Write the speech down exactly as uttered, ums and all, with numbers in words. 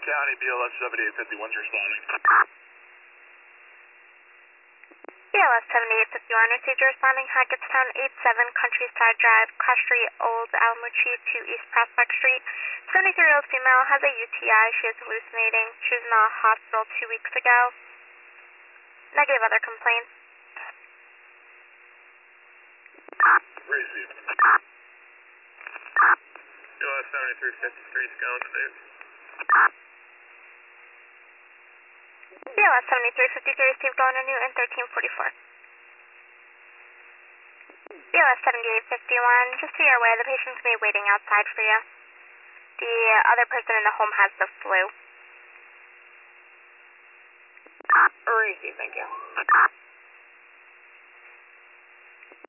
County, B L S seventy-eight fifty-one's responding. B L S seventy-eight fifty-one, received your responding Hackettstown eighty-seven Countryside Drive, Cross Street, Old Alamucci to East Prospect Street. seventy-three-year-old female has a U T I. She is hallucinating. She was in the hospital two weeks ago. Negative other complaints. Received. B L S seventy-three fifty-three, Scone State. B L S seventy-three fifty-three, received going to Newton thirteen forty-four. B L S seventy-eight fifty-one, just so you're aware, the patient's going to be waiting outside for you. The other person in the home has the flu. Receive, thank you.